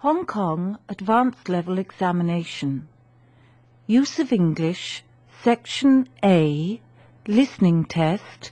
Hong Kong Advanced Level Examination. Use of English, Section A, Listening Test,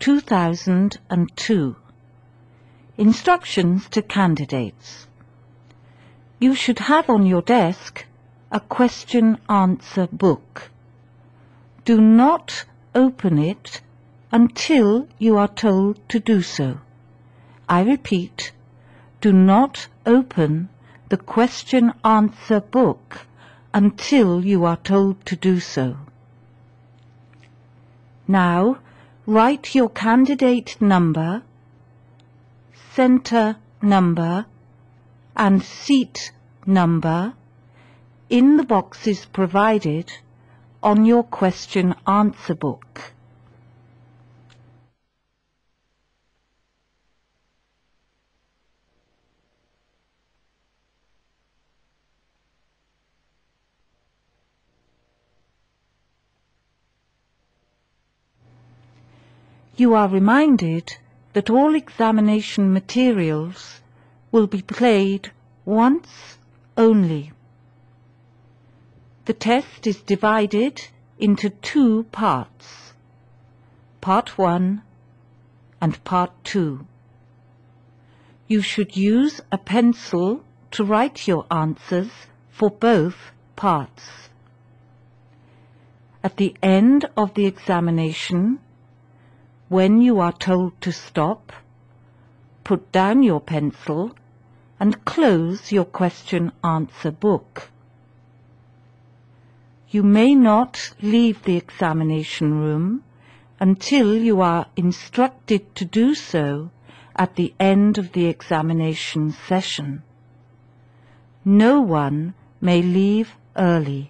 2002. Instructions to candidates. You should have on your desk a question-answer book. Do not open it until you are told to do so. I repeat, do not open the question-answer book until you are told to do so. Now, write your candidate number, centre number, and seat number in the boxes provided on your question-answer book. You are reminded that all examination materials will be played once only. The test is divided into two parts, Part 1 and Part 2. You should use a pencil to write your answers for both parts. At the end of the examination, when you are told to stop, put down your pencil and close your question-answer book. You may not leave the examination room until you are instructed to do so at the end of the examination session. No one may leave early.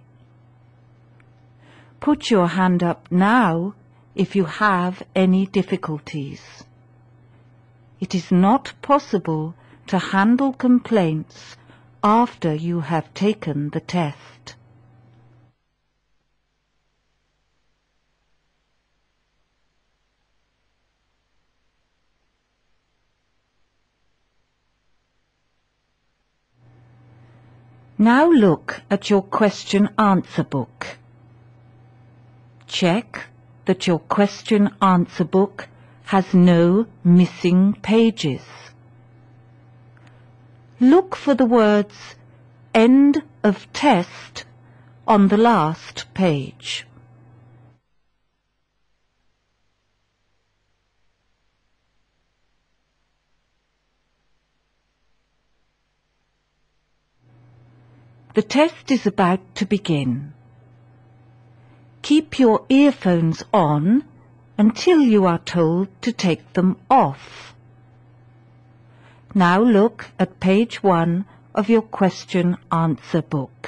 Put your hand up now if you have any difficulties. It is not possible to handle complaints after you have taken the test. Now look at your question-answer book. Check that your question-answer book has no missing pages. Look for the words "End of test" on the last page. The test is about to begin. Keep your earphones on until you are told to take them off. Now look at page 1 of your question-answer book.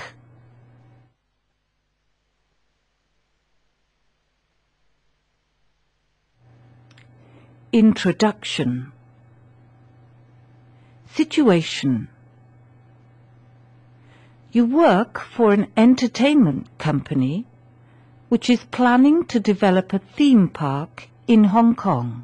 Introduction. Situation. You work for an entertainment company which is planning to develop a theme park in Hong Kong.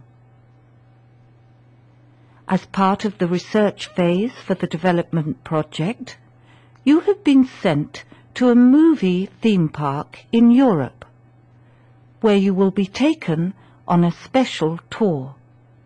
As part of the research phase for the development project, you have been sent to a movie theme park in Europe, where you will be taken on a special tour.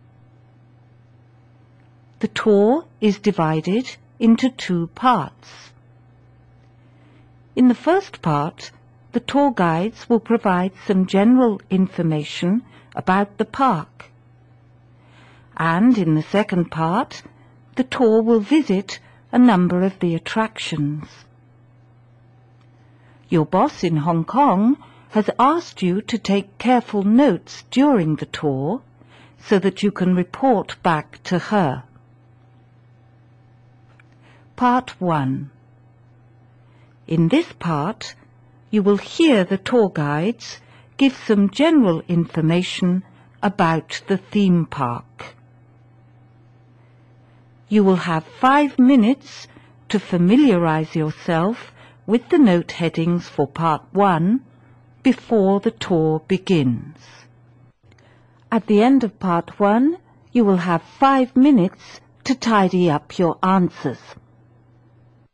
The tour is divided into two parts. In the first part, the tour guides will provide some general information about the park. And in the second part, the tour will visit a number of the attractions. Your boss in Hong Kong has asked you to take careful notes during the tour so that you can report back to her. Part 1. In this part, you will hear the tour guides give some general information about the theme park. You will have 5 minutes to familiarize yourself with the note headings for Part 1 before the tour begins. At the end of Part 1, you will have 5 minutes to tidy up your answers.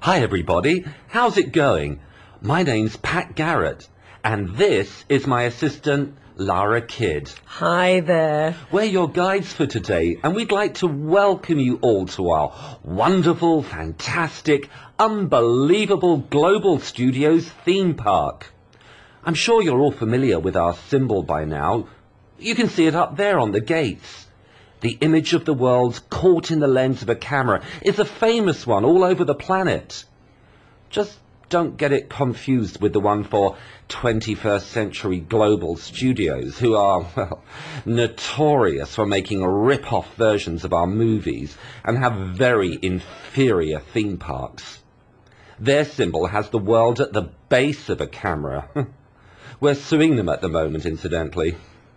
Hi everybody, how's it going? My name's Pat Garrett, and this is my assistant Lara Kidd. Hi there. We're your guides for today, and we'd like to welcome you all to our wonderful, fantastic, unbelievable Global Studios theme park. I'm sure you're all familiar with our symbol by now. You can see it up there on the gates. The image of the world caught in the lens of a camera is a famous one all over the planet. Just don't get it confused with the one for 21st Century Global Studios, who are, well, notorious for making rip-off versions of our movies and have very inferior theme parks. Their symbol has the world at the base of a camera. We're suing them at the moment, incidentally.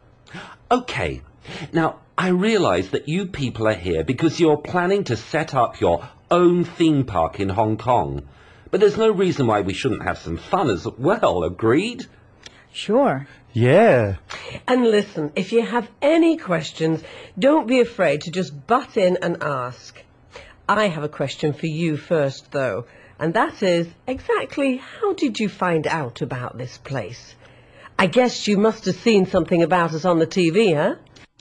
Okay, now I realise that you people are here because you're planning to set up your own theme park in Hong Kong. But there's no reason why we shouldn't have some fun as well, agreed? Sure. Yeah. And listen, if you have any questions, don't be afraid to just butt in and ask. I have a question for you first, though, and that is, exactly how did you find out about this place? I guess you must have seen something about us on the TV, huh?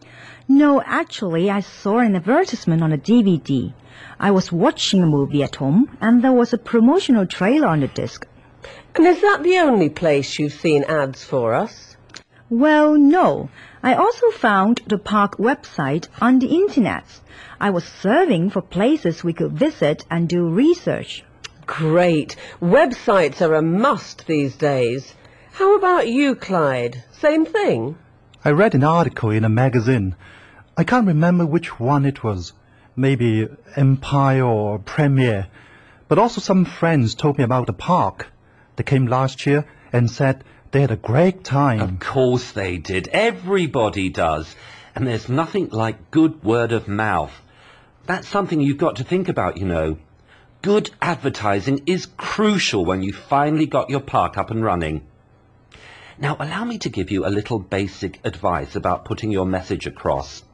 No, actually, I saw an advertisement on a DVD. I was watching a movie at home, and there was a promotional trailer on the disc. And is that the only place you've seen ads for us? Well, no. I also found the park website on the internet. I was surfing for places we could visit and do research. Great. Websites are a must these days. How about you, Clyde? Same thing? I read an article in a magazine. I can't remember which one it was. Maybe Empire or Premiere. But also some friends told me about the park. They came last year and said they had a great time. Of course they did. Everybody does. And there's nothing like good word of mouth. That's something you've got to think about, you know. Good advertising is crucial when you finally got your park up and running. Now, allow me to give you a little basic advice about putting your message across.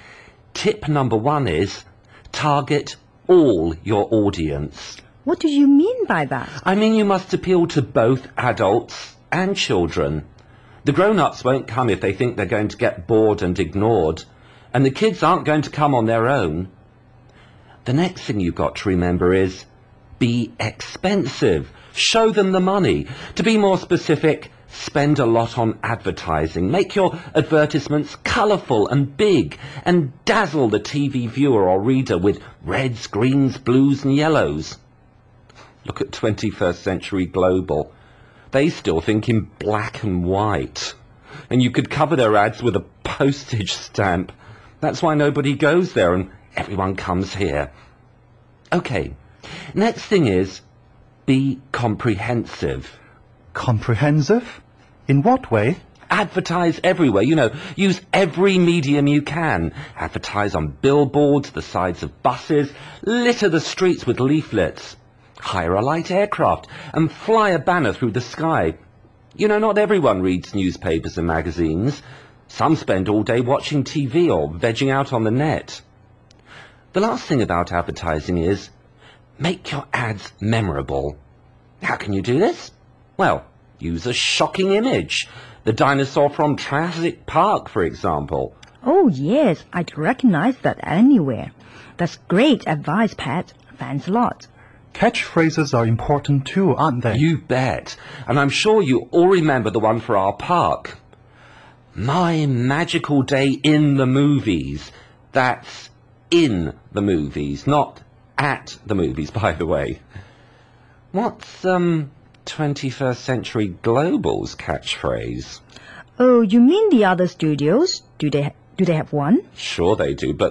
Tip number 1 is target all your audience. What do you mean by that? I mean, you must appeal to both adults and children. The grown-ups won't come if they think they're going to get bored and ignored, and the kids aren't going to come on their own. The next thing you've got to remember is be expensive. Show them the money. To be more specific, spend a lot on advertising. Make your advertisements colourful and big and dazzle the TV viewer or reader with reds, greens, blues and yellows. Look at 21st Century Global. They still think in black and white. And you could cover their ads with a postage stamp. That's why nobody goes there and everyone comes here. Okay, next thing is be comprehensive. Comprehensive? In what way? Advertise everywhere, you know, use every medium you can. Advertise on billboards, the sides of buses, litter the streets with leaflets. Hire a light aircraft and fly a banner through the sky. You know, not everyone reads newspapers and magazines. Some spend all day watching TV or vegging out on the net. The last thing about advertising is make your ads memorable. How can you do this? Well, use a shocking image. The dinosaur from Jurassic Park, for example. Oh, yes, I'd recognize that anywhere. That's great advice, Pat. Thanks a lot. Catchphrases are important too, aren't they? You bet. And I'm sure you all remember the one for our park. My magical day in the movies. That's in the movies, not at the movies, by the way. What's, 21st Century Global's catchphrase? Oh, you mean the other studios? Do they have one? Sure they do, but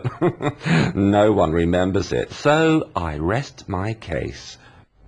no one remembers it. So I rest my case.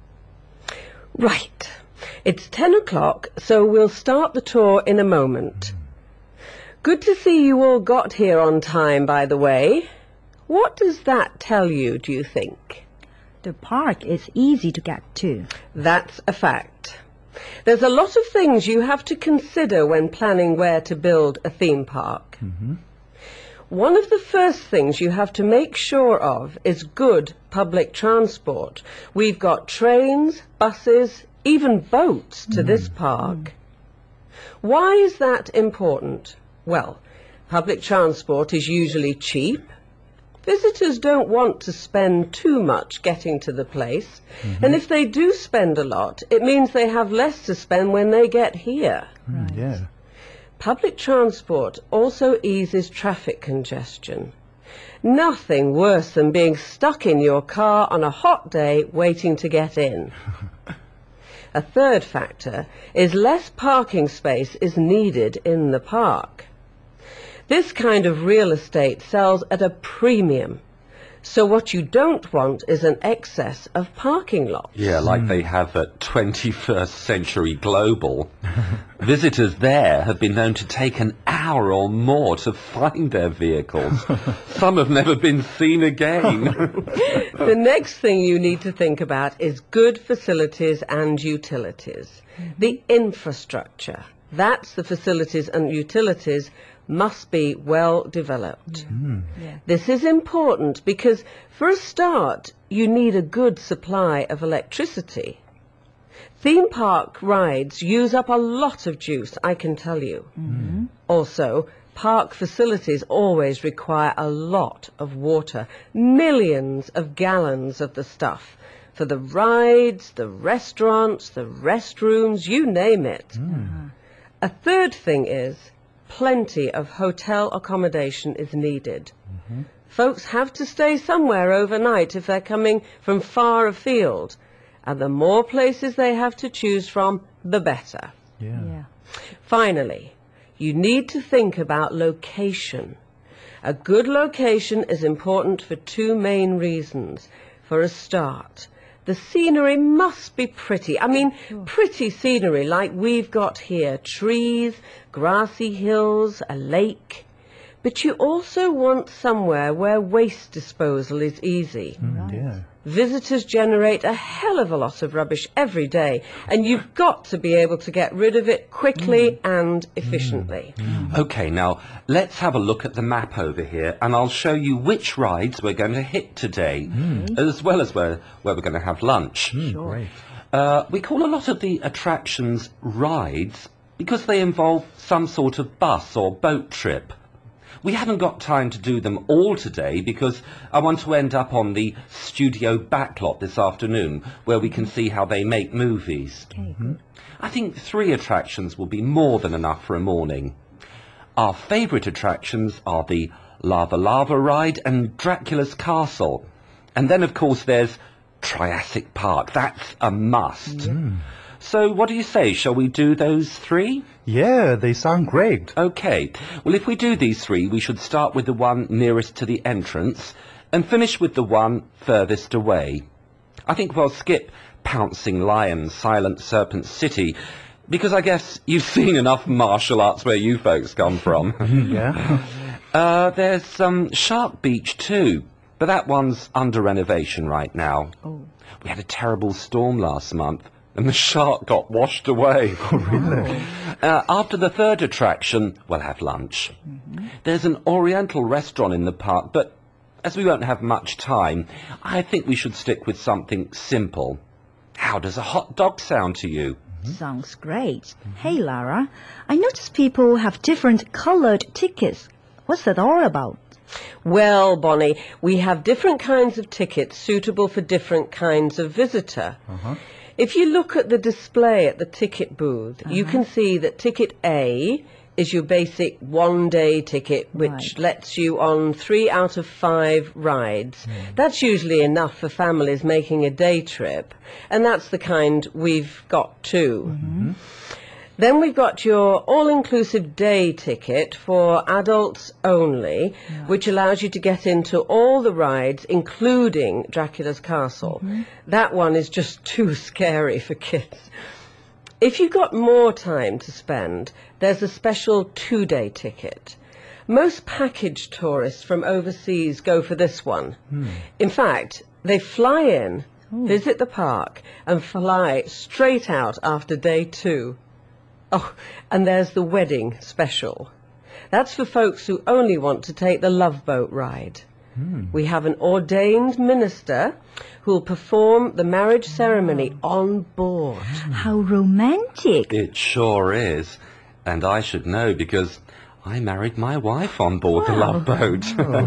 Right. It's 10 o'clock, so we'll start the tour in a moment. Good to see you all got here on time, by the way. What does that tell you, do you think? The park is easy to get to. That's a fact. There's a lot of things you have to consider when planning where to build a theme park. One of the first things you have to make sure of is good public transport. We've got trains, buses, even boats to this park. Why is that important? Well, public transport is usually cheap. Visitors don't want to spend too much getting to the place, and if they do spend a lot, it means they have less to spend when they get here. Yeah. Public transport also eases traffic congestion. Nothing worse than being stuck in your car on a hot day waiting to get in. A third factor is less parking space is needed in the park. This kind of real estate sells at a premium. So what you don't want is an excess of parking lots. Yeah, like they have at 21st Century Global. Visitors there have been known to take an hour or more to find their vehicles. Some have never been seen again. The next thing you need to think about is good facilities and utilities. The infrastructure. That's the facilities and utilities must be well developed. This is important because, for a start, you need a good supply of electricity. Theme park rides use up a lot of juice, I can tell you. Also, park facilities always require a lot of water, millions of gallons of the stuff, for the rides, the restaurants, the restrooms, you name it. A third thing is, plenty of hotel accommodation is needed. Folks have to stay somewhere overnight if they're coming from far afield, and the more places they have to choose from, the better. Yeah. Finally, you need to think about location. A good location is important for two main reasons. For a start, the scenery must be pretty. I mean, pretty scenery like we've got here. Trees, grassy hills, a lake. But you also want somewhere where waste disposal is easy. Yeah. Visitors generate a hell of a lot of rubbish every day, and you've got to be able to get rid of it quickly and efficiently. Okay, now let's have a look at the map over here, and I'll show you which rides we're going to hit today, as well as where we're going to have lunch. Great. We call a lot of the attractions rides because they involve some sort of bus or boat trip. We haven't got time to do them all today because I want to end up on the studio backlot this afternoon where we can see how they make movies. I think 3 attractions will be more than enough for a morning. Our favourite attractions are the Lava Lava ride and Dracula's Castle. And then, of course, there's Triassic Park. That's a must. So what do you say? Shall we do those 3? Yeah, they sound great. Okay. Well, if we do these 3, we should start with the one nearest to the entrance and finish with the one furthest away. I think we'll skip Pouncing Lion, Silent Serpent City, because I guess you've seen enough martial arts where you folks come from. Yeah. There's Shark Beach too, but that one's under renovation right now. We had a terrible storm last month, and the shark got washed away. Really? After the 3rd attraction, we'll have lunch. There's an Oriental restaurant in the park, but as we won't have much time, I think we should stick with something simple. How does a hot dog sound to you? Sounds great. Hey, Lara, I notice people have different colored tickets. What's that all about? Well, Bonnie, we have different kinds of tickets suitable for different kinds of visitor. If you look at the display at the ticket booth, you can see that ticket A is your basic one-day ticket, which lets you on 3 out of 5 rides. That's usually enough for families making a day trip, and that's the kind we've got too. Then we've got your all-inclusive day ticket for adults only, which allows you to get into all the rides, including Dracula's Castle. That one is just too scary for kids. If you've got more time to spend, there's a special 2-day ticket. Most package tourists from overseas go for this one. In fact, they fly in, visit the park, and fly straight out after day 2. Oh, and there's the wedding special. That's for folks who only want to take the Love Boat ride. We have an ordained minister who will perform the marriage ceremony on board. How romantic. It sure is. And I should know because I married my wife on board the Love Boat.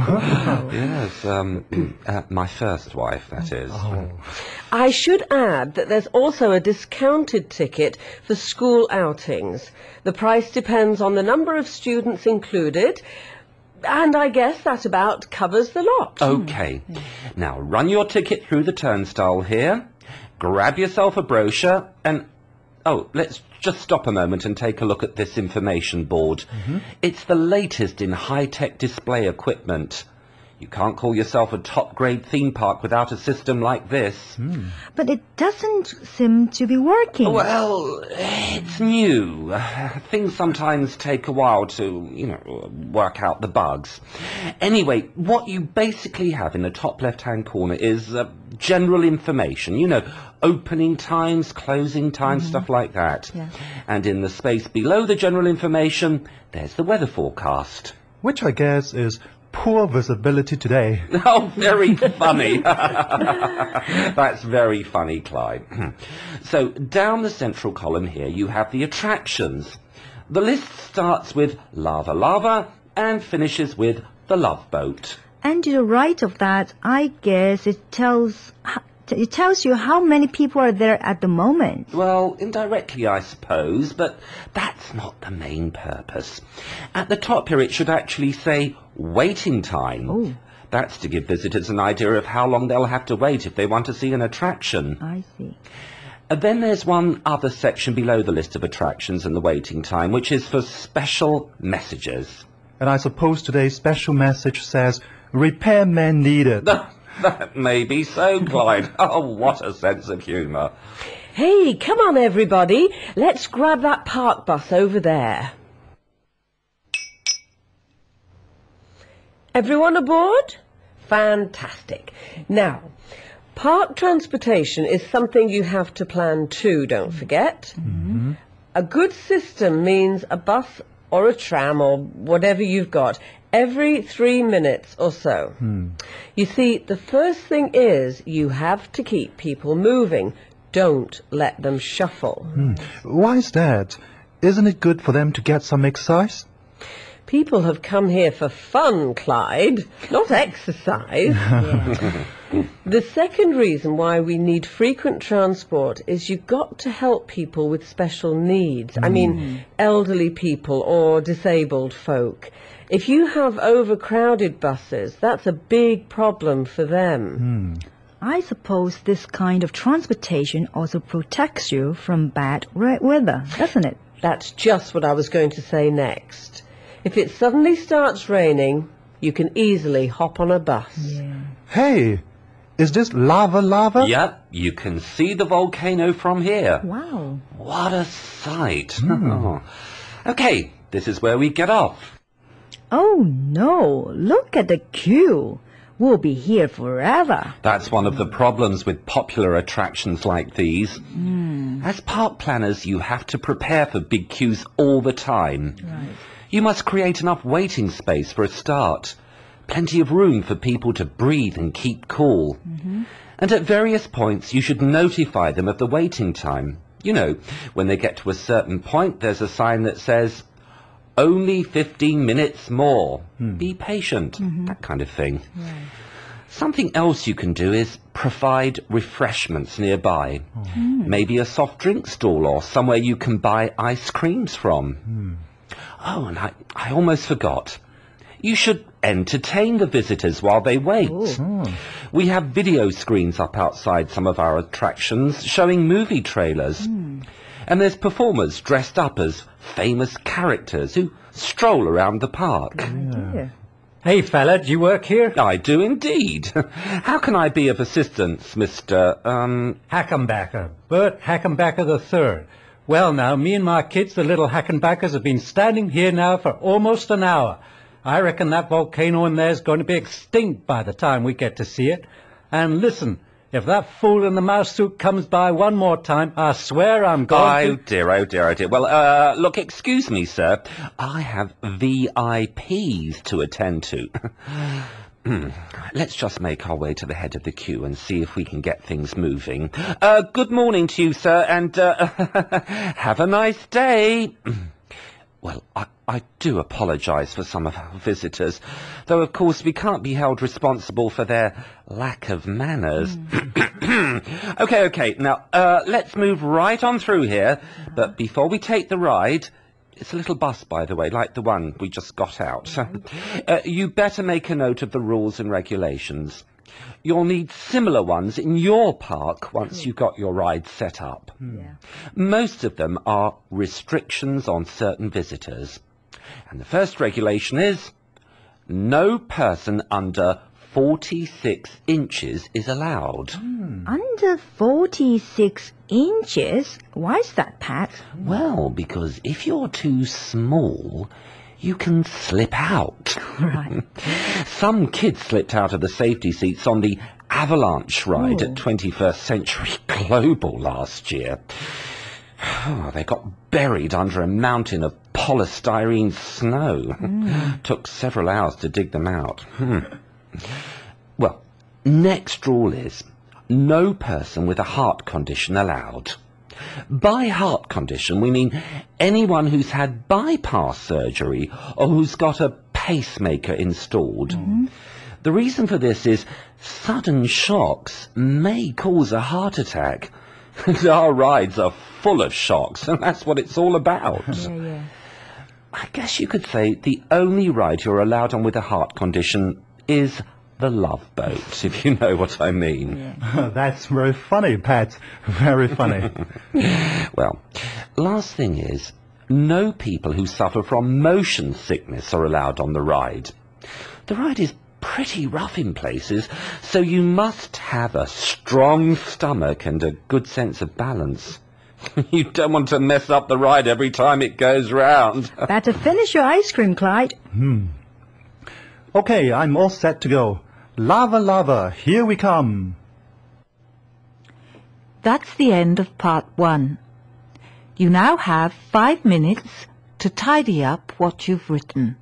Yes, my first wife, that is. I should add that there's also a discounted ticket for school outings. The price depends on the number of students included, and I guess that about covers the lot. Okay. Now, run your ticket through the turnstile here, grab yourself a brochure, and... Oh, let's just stop a moment and take a look at this information board. It's the latest in high-tech display equipment. You can't call yourself a top-grade theme park without a system like this. But it doesn't seem to be working. Well, it's new. Things sometimes take a while to, work out the bugs. Anyway, what you basically have in the top left-hand corner is general information, opening times, closing times, stuff like that. Yeah. And in the space below the general information, there's the weather forecast. Which I guess is poor visibility today. Oh, very funny. That's very funny, Clyde. So down the central column here, you have the attractions. The list starts with Lava Lava and finishes with the Love Boat. And to the right of that, I guess it tells you how many people are there at the moment. Well, indirectly, I suppose, but that's not the main purpose. At the top here, it should actually say waiting time. Oh. That's to give visitors an idea of how long they'll have to wait if they want to see an attraction. I see. And then there's one other section below the list of attractions and the waiting time, which is for special messages. And I suppose today's special message says, repairman needed. That may be so, Clyde. Oh, what a sense of humour. Hey, come on, everybody. Let's grab that park bus over there. Everyone aboard? Fantastic. Now, park transportation is something you have to plan too, don't forget. A good system means a bus or a tram or whatever you've got every 3 minutes or so. You see, the first thing is you have to keep people moving. Don't let them shuffle. Why is that? Isn't it good for them to get some exercise? People have come here for fun, Clyde, not exercise. The second reason why we need frequent transport is you've got to help people with special needs. I mean, elderly people or disabled folk. If you have overcrowded buses, that's a big problem for them. I suppose this kind of transportation also protects you from bad weather, doesn't it? That's just what I was going to say next. If it suddenly starts raining, you can easily hop on a bus. Hey, is this Lava Lava? Yep, you can see the volcano from here. Wow. What a sight. Okay, this is where we get off. Oh no, look at the queue. We'll be here forever. That's one of the problems with popular attractions like these. As park planners, you have to prepare for big queues all the time. Right. You must create enough waiting space for a start, plenty of room for people to breathe and keep cool. And at various points, you should notify them of the waiting time. When they get to a certain point, there's a sign that says, only 15 minutes more. Be patient, that kind of thing. Something else you can do is provide refreshments nearby. Maybe a soft drink stall or somewhere you can buy ice creams from. Oh, and I almost forgot. You should entertain the visitors while they wait. We have video screens up outside some of our attractions showing movie trailers. And there's performers dressed up as famous characters who stroll around the park. Hey, fella, do you work here? I do indeed. How can I be of assistance, Mr. Hackenbacker, Bert Hackenbacker III. Well, now, me and my kids, the little Hackenbackers, have been standing here now for almost an hour. I reckon that volcano in there is going to be extinct by the time we get to see it. And listen, If that fool in the mouse suit comes by one more time, I swear I'm going Oh to... dear, oh dear, oh dear. Well, look, excuse me, sir. I have VIPs to attend to. Let's just make our way to the head of the queue and see if we can get things moving. Good morning to you, sir, and have a nice day. Well, I do apologise for some of our visitors, though of course we can't be held responsible for their lack of manners. Okay, now let's move right on through here, but before we take the ride, it's a little bus, by the way, like the one we just got out. You better make a note of the rules and regulations. You'll need similar ones in your park once you've got your ride set up. Yeah. Most of them are restrictions on certain visitors. And the first regulation is no person under 46 inches is allowed. Under 46 inches? Why is that, Pat? Well, because if you're too small, you can slip out. Right. Some kids slipped out of the safety seats on the Avalanche ride Oh. at 21st Century Global last year. Oh, they got buried under a mountain of polystyrene snow. Took several hours to dig them out. Well, next rule is no person with a heart condition allowed. By heart condition, we mean anyone who's had bypass surgery or who's got a pacemaker installed. The reason for this is sudden shocks may cause a heart attack. And our rides are full of shocks, and that's what it's all about. Yeah. I guess you could say the only ride you're allowed on with a heart condition is the Love Boat, if you know what I mean. That's very funny, Pat. Very funny. Well, last thing is, no people who suffer from motion sickness are allowed on the ride. The ride is pretty rough in places, so you must have a strong stomach and a good sense of balance. You don't want to mess up the ride every time it goes round. Better finish your ice cream, Clyde. Okay, I'm all set to go. Lava, lava, here we come. That's the end of part 1. You now have 5 minutes to tidy up what you've written.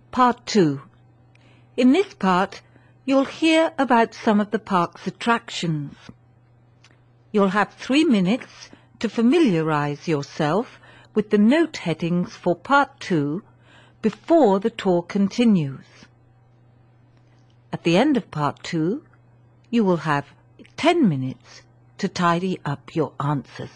Part 2. In this part, you'll hear about some of the park's attractions. You'll have 3 minutes to familiarise yourself with the note headings for Part 2 before the tour continues. At the end of Part 2, you will have 10 minutes to tidy up your answers.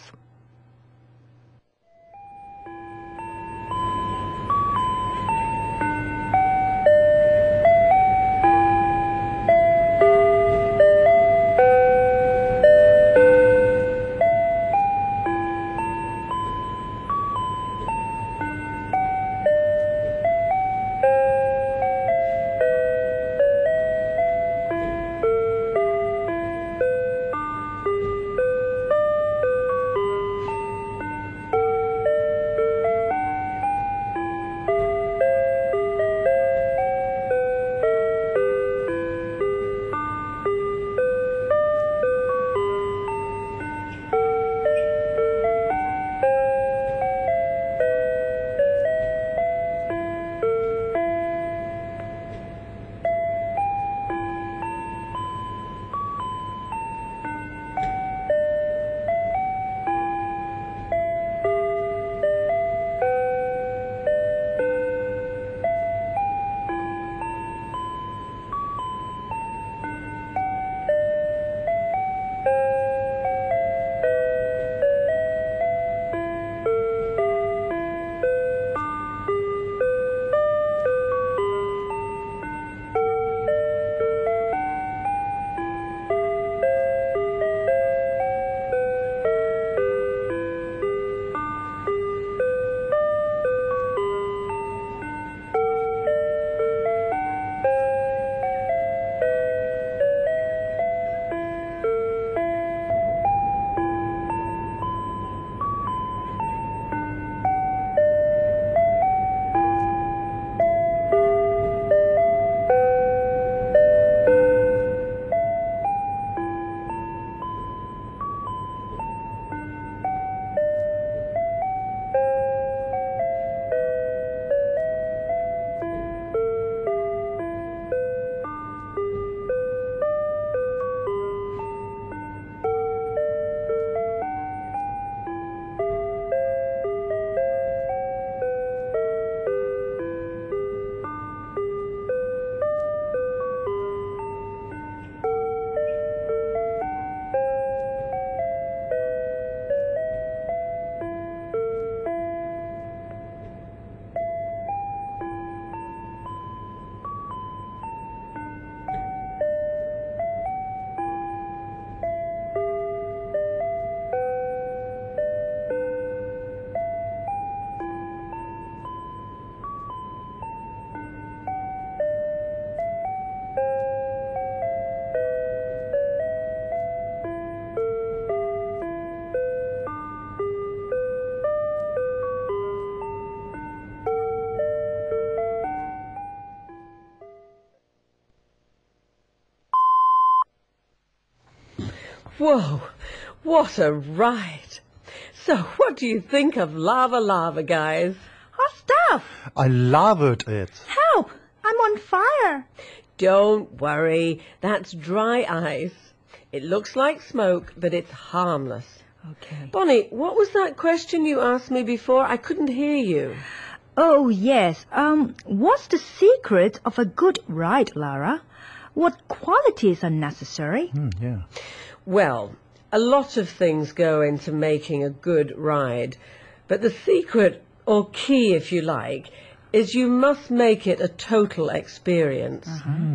Whoa, what a ride. So what do you think of Lava Lava, guys? Hot stuff! I loved it. Help! I'm on fire! Don't worry, that's dry ice. It looks like smoke, but it's harmless. Okay. Bonnie, what was that question you asked me before? I couldn't hear you. Oh, yes. What's the secret of a good ride, Lara? What qualities are necessary? Yeah. Well, a lot of things go into making a good ride, but the secret, or key if you like, is you must make it a total experience.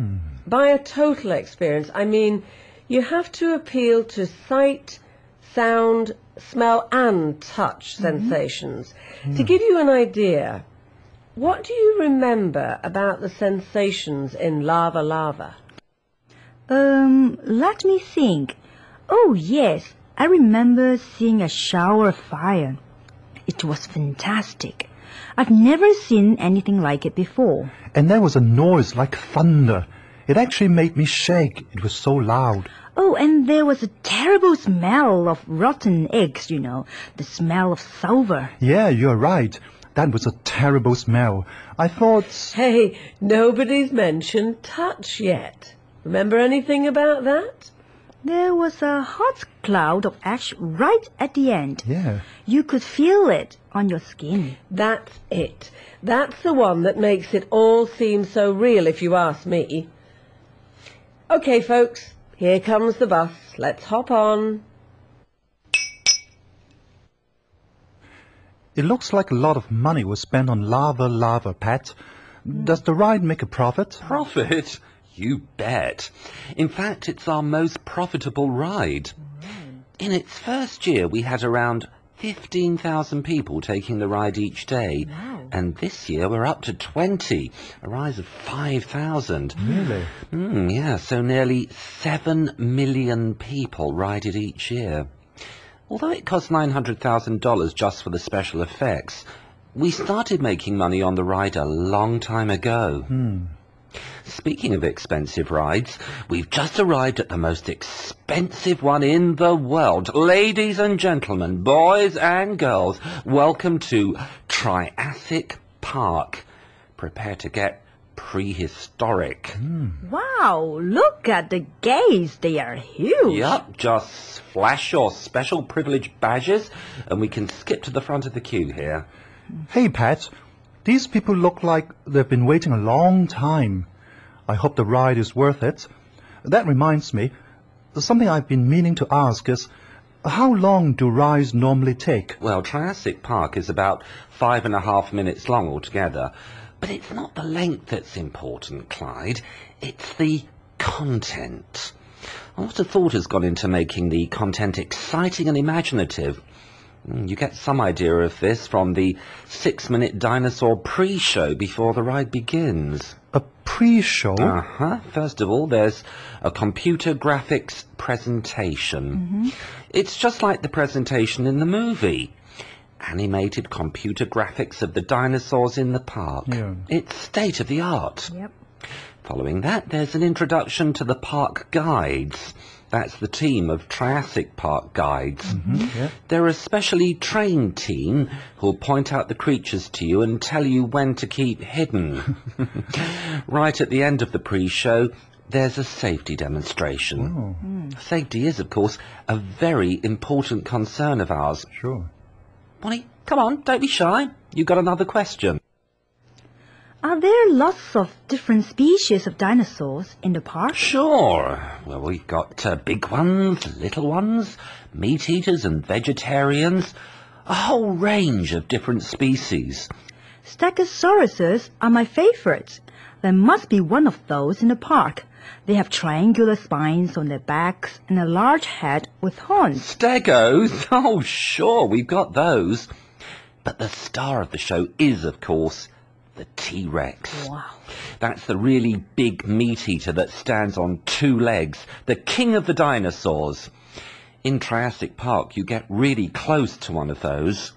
By a total experience, I mean you have to appeal to sight, sound, smell and touch sensations. To give you an idea, what do you remember about the sensations in Lava Lava? Let me think. Oh, yes. I remember seeing a shower of fire. It was fantastic. I've never seen anything like it before. And there was a noise like thunder. It actually made me shake. It was so loud. Oh, and there was a terrible smell of rotten eggs, you know, the smell of sulfur. Yeah, you're right. That was a terrible smell. I thought... Hey, nobody's mentioned touch yet. Remember anything about that? There was a hot cloud of ash right at the end. Yeah. You could feel it on your skin. That's it. That's the one that makes it all seem so real, if you ask me. Okay, folks, here comes the bus. Let's hop on. It looks like a lot of money was spent on lava, Pat. Does the ride make a profit? Profit? You bet. In fact, it's our most profitable ride. In its first year, we had around 15,000 people taking the ride each day. Wow. And this year, we're up to 20, a rise of 5,000. Really? Yeah, so nearly 7 million people ride it each year. Although it cost $900,000 just for the special effects, we started making money on the ride a long time ago. Speaking of expensive rides, we've just arrived at the most expensive one in the world. Ladies and gentlemen, boys and girls, welcome to Triassic Park. Prepare to get prehistoric. Wow, look at the gates. They are huge. Yup, just flash your special privilege badges and we can skip to the front of the queue here. Hey, Pat. These people look like they've been waiting a long time. I hope the ride is worth it. That reminds me, something I've been meaning to ask is, how long do rides normally take? Well, Triassic Park is about 5.5 minutes long altogether. But it's not the length that's important, Clyde. It's the content. A lot of thought has gone into making the content exciting and imaginative. You get some idea of this from the 6-minute dinosaur pre-show before the ride begins. A pre-show? First of all, there's a computer graphics presentation. It's just like the presentation in the movie. Animated computer graphics of the dinosaurs in the park. Yeah. It's state-of-the-art. Yep. Following that, there's an introduction to the park guides. That's the team of Triassic Park guides. Yeah. They're a specially trained team who'll point out the creatures to you and tell you when to keep hidden. Right at the end of the pre-show, there's a safety demonstration. Safety is, of course, a very important concern of ours. Sure. Bonnie, come on, don't be shy. You got another question. Are there lots of different species of dinosaurs in the park? Sure. Well, we've got big ones, little ones, meat-eaters and vegetarians. A whole range of different species. Stegosauruses are my favorites. There must be one of those in the park. They have triangular spines on their backs and a large head with horns. Stegos? Oh, sure, we've got those. But the star of the show is, of course, the T-Rex. Wow. That's the really big meat-eater that stands on 2 legs, the king of the dinosaurs. In Triassic Park, you get really close to one of those.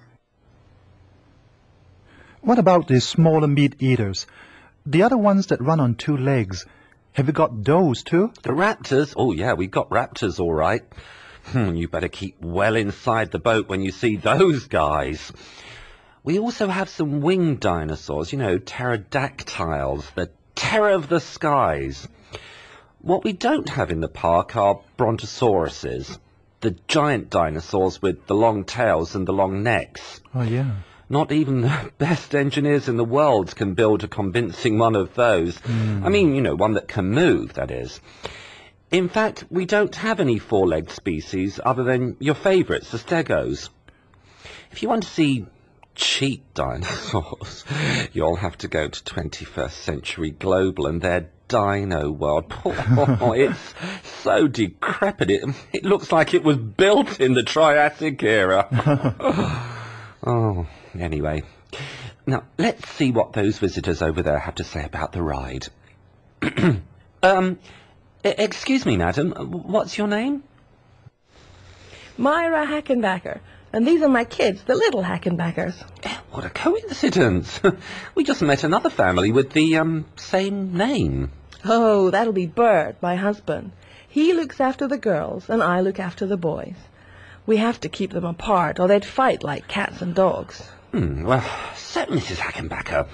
What about the smaller meat-eaters? The other ones that run on 2 legs. Have you got those too? The raptors? Oh, yeah, we've got raptors, all right. You better keep well inside the boat when you see those guys. We also have some winged dinosaurs, you know, pterodactyls, the terror of the skies. What we don't have in the park are brontosauruses, the giant dinosaurs with the long tails and the long necks. Oh, yeah. Not even the best engineers in the world can build a convincing one of those. I mean, you know, one that can move, that is. In fact, we don't have any 4-legged species other than your favourites, the stegos. If you want to see cheap dinosaurs, you'll have to go to 21st Century Global and their Dino World. Oh, it's so decrepit. It looks like it was built in the Triassic era. Oh, anyway. Now, let's see what those visitors over there have to say about the ride. Excuse me, madam. What's your name? Myra Hackenbacker. And these are my kids, the little Hackenbackers. What a coincidence. We just met another family with the, same name. Oh, that'll be Bert, my husband. He looks after the girls, and I look after the boys. We have to keep them apart, or they'd fight like cats and dogs. Well, so, Mrs. Hackenbacker,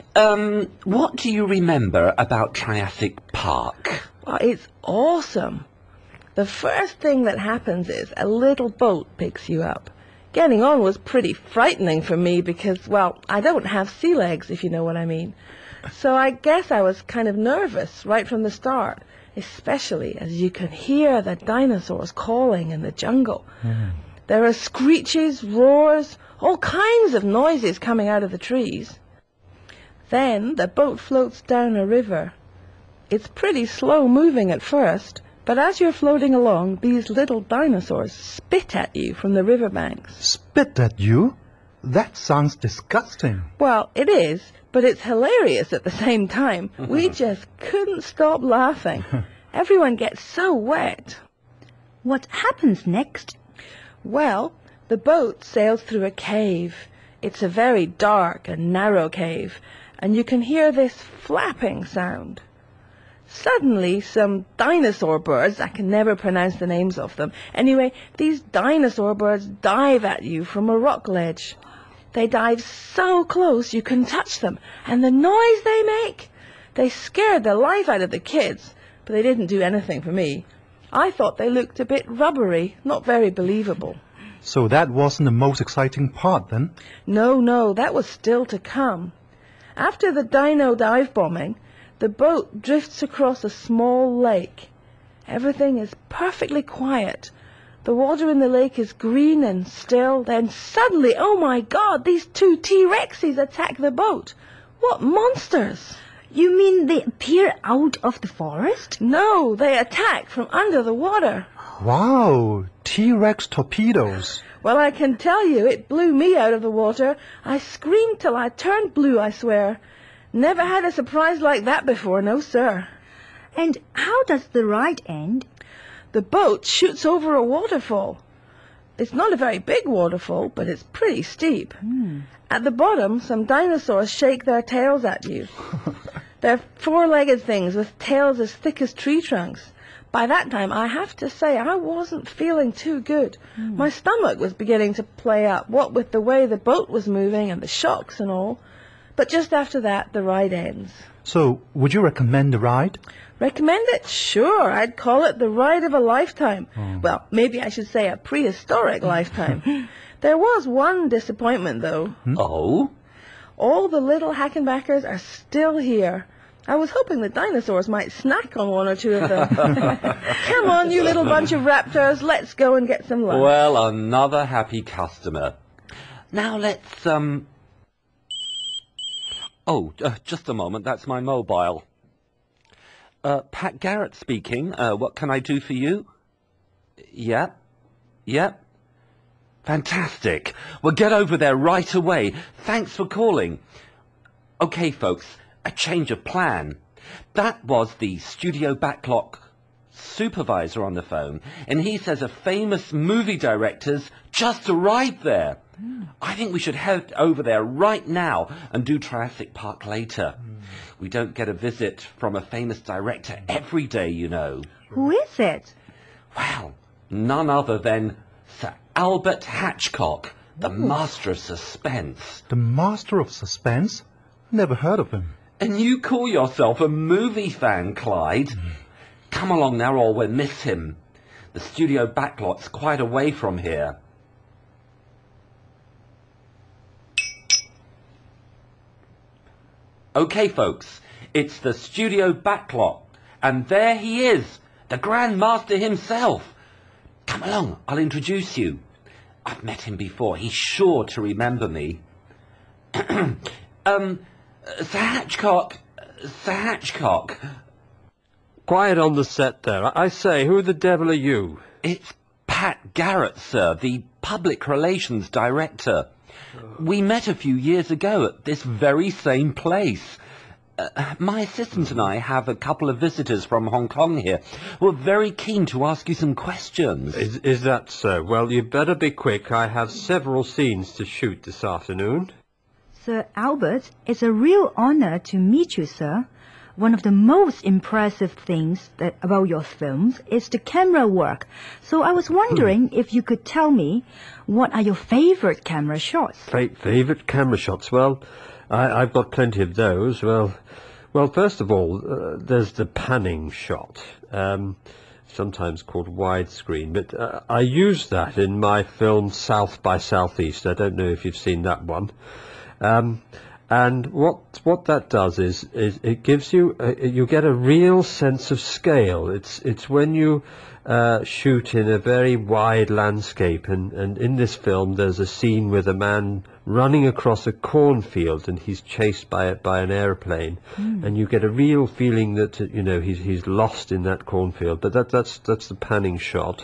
what do you remember about Triassic Park? Well, it's awesome. The first thing that happens is a little boat picks you up. Getting on was pretty frightening for me because, well, I don't have sea legs, if you know what I mean. So I guess I was kind of nervous right from the start, especially as you can hear the dinosaurs calling in the jungle. There are screeches, roars, all kinds of noises coming out of the trees. Then the boat floats down a river. It's pretty slow moving at first, but as you're floating along, these little dinosaurs spit at you from the riverbanks. Spit at you? That sounds disgusting. Well, it is, but it's hilarious at the same time. We just couldn't stop laughing. Everyone gets so wet. What happens next? Well, the boat sails through a cave. It's a very dark and narrow cave, and you can hear this flapping sound. Suddenly, some dinosaur birds, I can never pronounce the names of them. Anyway, these dinosaur birds dive at you from a rock ledge. They dive so close you can touch them, and the noise they make! They scared the life out of the kids, but they didn't do anything for me. I thought they looked a bit rubbery, not very believable. So that wasn't the most exciting part, then? No, that was still to come. After the dino dive bombing, the boat drifts across a small lake. Everything is perfectly quiet. The water in the lake is green and still. Then suddenly, oh my God, these two T-Rexes attack the boat. What monsters! You mean they appear out of the forest? No, they attack from under the water. Wow, T-Rex torpedoes. Well, I can tell you, it blew me out of the water. I screamed till I turned blue, I swear. Never had a surprise like that before, no sir. And how does the ride end? The boat shoots over a waterfall. It's not a very big waterfall, but it's pretty steep. At the bottom, some dinosaurs shake their tails at you. They're four-legged things with tails as thick as tree trunks. By that time, I have to say, I wasn't feeling too good. My stomach was beginning to play up, what with the way the boat was moving and the shocks and all. But just after that, the ride ends. So, would you recommend the ride? Recommend it? Sure, I'd call it the ride of a lifetime. Well, maybe I should say a prehistoric lifetime. There was one disappointment, though. Oh? All the little Hackenbackers are still here. I was hoping the dinosaurs might snack on one or two of them. Come on, you little bunch of raptors, let's go and get some lunch. Well, another happy customer. Now let's, Oh, just a moment, that's my mobile. Pat Garrett speaking. What can I do for you? Yep. Fantastic. We'll get over there right away. Thanks for calling. Okay, folks, a change of plan. That was the studio backlot supervisor on the phone, and he says a famous movie director's just arrived there. I think we should head over there right now and do Triassic Park later. We don't get a visit from a famous director every day, you know. Who is it? Well, none other than Sir Albert Hitchcock, the master of suspense. The master of suspense? Never heard of him. And you call yourself a movie fan, Clyde? Come along now or we'll miss him. The studio backlot's quite away from here. Okay, folks, it's the studio backlot. And there he is, the Grand Master himself. Come along, I'll introduce you. I've met him before. He's sure to remember me. Sir Hitchcock. Quiet on the set there. I say, who the devil are you? It's Pat Garrett, sir, the Public Relations Director. We met a few years ago at this very same place. My assistant and I have a couple of visitors from Hong Kong here who are very keen to ask you some questions. Is that so? Well, you'd better be quick. I have several scenes to shoot this afternoon. Sir Albert, it's a real honor to meet you, sir. one of the most impressive things about your films is the camera work. So I was wondering if you could tell me, what are your favorite camera shots? Favorite camera shots? Well, I've got plenty of those. Well, first of all, there's the panning shot, sometimes called widescreen, but I use that in my film South by Southeast. I don't know if you've seen that one. And what that does is it gives you you get a real sense of scale. It's when you shoot in a very wide landscape, and in this film there's a scene with a man running across a cornfield and he's chased by an airplane, and you get a real feeling that he's lost in that cornfield. But that's the panning shot.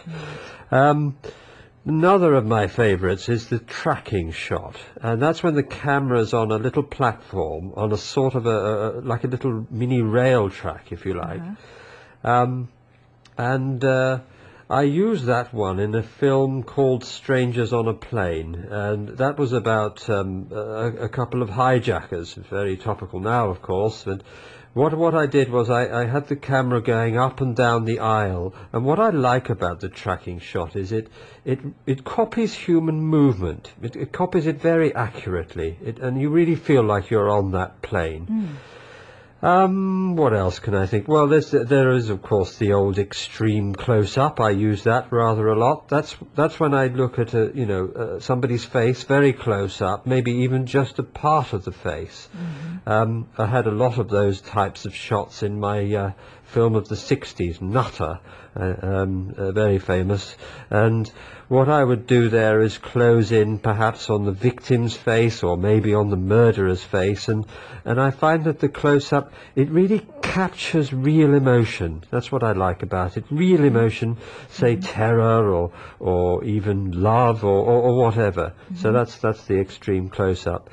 Another of my favourites is the tracking shot, and that's when the camera's on a little platform, on a sort of like a little mini rail track, if you like. I used that one in a film called Strangers on a Plane, and that was about a couple of hijackers. It's very topical now, of course. And what I did was I had the camera going up and down the aisle, and what I like about the tracking shot is it copies human movement. It copies it very accurately, and you really feel like you're on that plane. What else can I think? Well, there is of course the old extreme close-up. I use that rather a lot. That's when I look at somebody's face very close up, maybe even just a part of the face. I had a lot of those types of shots in my film of the 60s, Nutter, very famous. And what I would do there is close in perhaps on the victim's face or maybe on the murderer's face, and I find that the close-up, it really captures real emotion. That's what I like about it. Real emotion, say terror or even love or whatever. So that's the extreme close-up.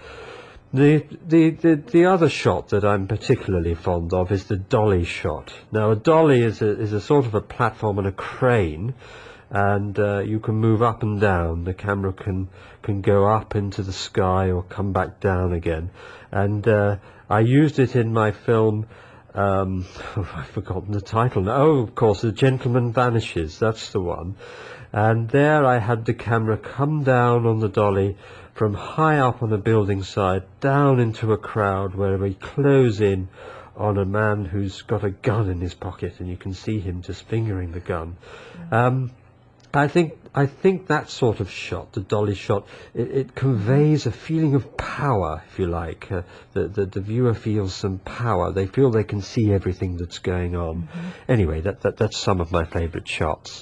The other shot that I'm particularly fond of is the dolly shot. Now, a dolly is a sort of a platform and a crane, and you can move up and down. The camera can go up into the sky or come back down again. And I used it in my film. I've forgotten the title now. Oh, of course, The Gentleman Vanishes. That's the one. And there I had the camera come down on the dolly from high up on a building side down into a crowd where we close in on a man who's got a gun in his pocket, and you can see him just fingering the gun. I think that sort of shot, the dolly shot, it conveys a feeling of power, if you like. The viewer feels some power. They feel they can see everything that's going on. Anyway, that's some of my favourite shots.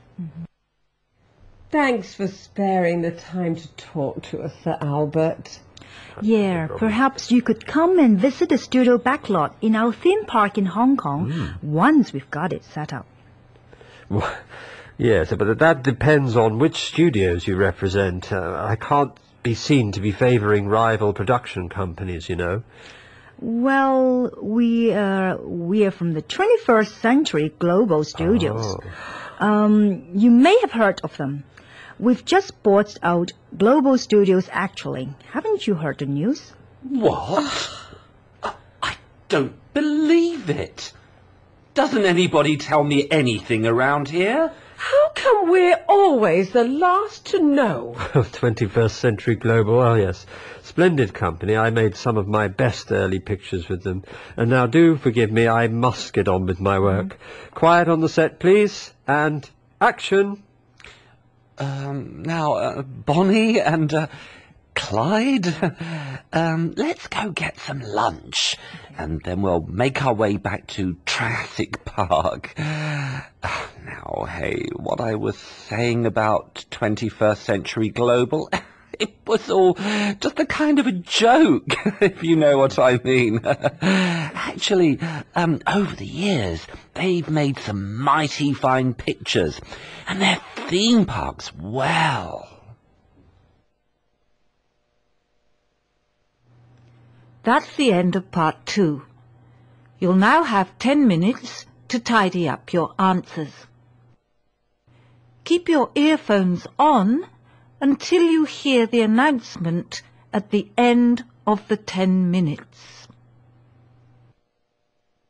Thanks for sparing the time to talk to us, Sir Albert. Yeah, perhaps you could come and visit the studio backlot in our theme park in Hong Kong once we've got it set up. Well, yes, but that depends on which studios you represent. I can't be seen to be favouring rival production companies, you know. Well, we are from the 21st Century Global Studios. You may have heard of them. We've just bought out Global Studios, actually. Haven't you heard the news? What? I don't believe it. Doesn't anybody tell me anything around here? How come we're always the last to know? 21st Century Global, oh yes. Splendid company. I made some of my best early pictures with them. And now do forgive me, I must get on with my work. Quiet on the set, please. And action. Now, Bonnie and Clyde, let's go get some lunch, and then we'll make our way back to Jurassic Park. Now, hey, what I was saying about 21st Century Global, it was all just a kind of a joke, if you know what I mean. Actually, over the years, they've made some mighty fine pictures, and their theme parks, well. That's the end of part 2. You'll now have 10 minutes to tidy up your answers. Keep your earphones on until you hear the announcement at the end of the 10 minutes.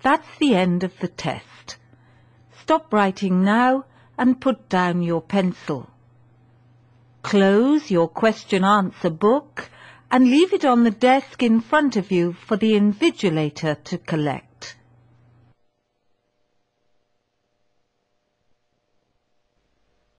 That's the end of the test. Stop writing now and put down your pencil. Close your question-answer book and leave it on the desk in front of you for the invigilator to collect.